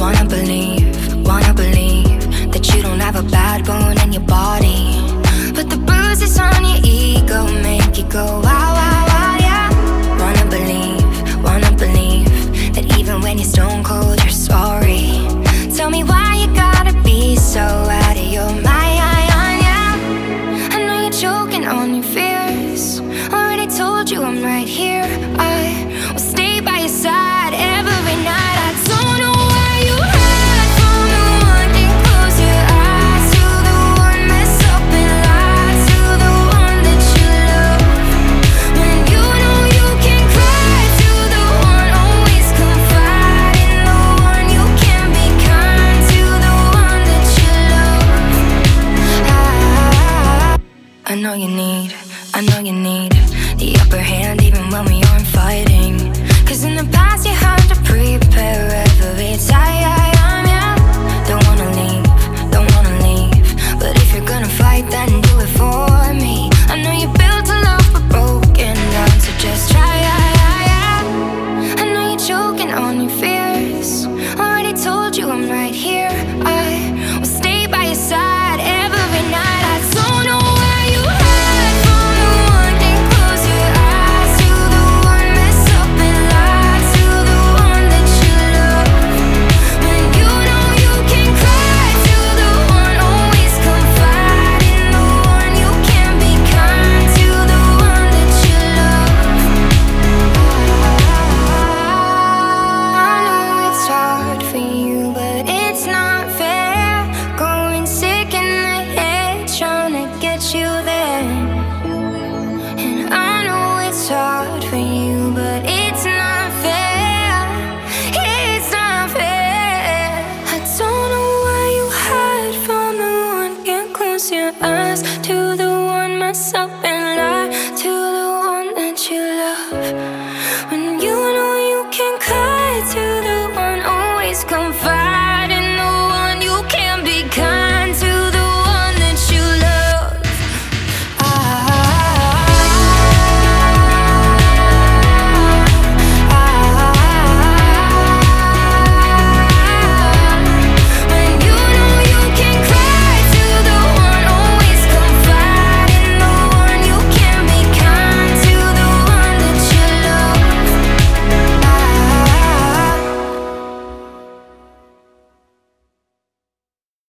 wanna believe that you don't have a bad bone in your body, but the bruises on your ego make you go wow, wow, wow, yeah. Wanna believe that even when you're stone cold, you're sorry. Tell me why you gotta be so out of your mind, yeah. I know you're choking on your fears. Already told you I'm right here. I will stay by your side every night. I don't know why you hide from the one and close your eyes to the one mess up and lie to the one that you love. When you know you can cry to the one, always confide in the one. You can be kind to the one that you love. I know you need the upper hand even when we aren't fighting. 'Cause in the past you had to prepare every time.